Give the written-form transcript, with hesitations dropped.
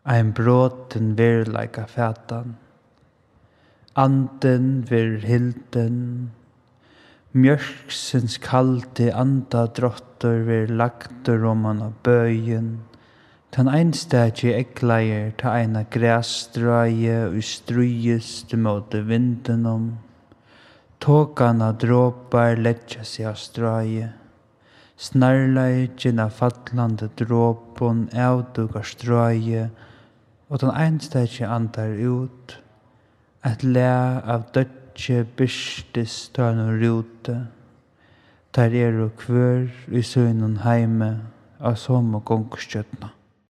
ein broten veruleika fatan. Anden vir hilden, mjørksins kaldi andadrottur vir lagtur oman av bøyin, tan einstaki eggleier ta eina græsstræi og strýist móti vindinum, tåkana dråpar leggja seg av stræi, snarleikin av fallande dråpun avdukar stræi, og tan einstaki andar út, at læ av dødje byrstis tønum rúti, der eru kvør í sínum heimi av somu gongustjørna.